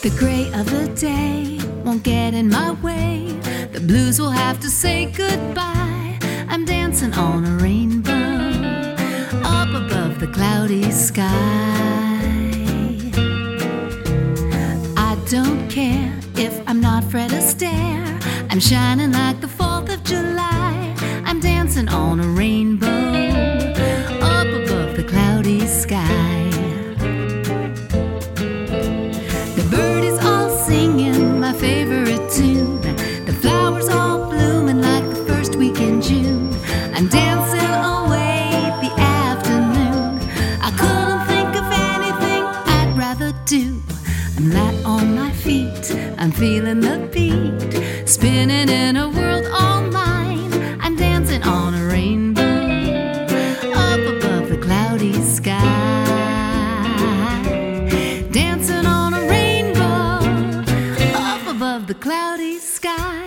The gray of the day won't get in my way. The blues will have to say goodbye. I'm dancing on a rainbow up above the cloudy sky. I don't care if I'm not Fred Astaire. I'm shining like the 4th of July. I'm dancing on a rainbow up above the cloudy sky. The birdies all singing my favorite tune. The flowers all blooming like the first week in June. I'm dancing away the afternoon. I couldn't think of anything I'd rather do. I'm light on my feet, I'm feeling the beat, spinning in a world all mine. I'm dancing on a rainbow up above the cloudy sky. Dancing on a rainbow up above the cloudy sky.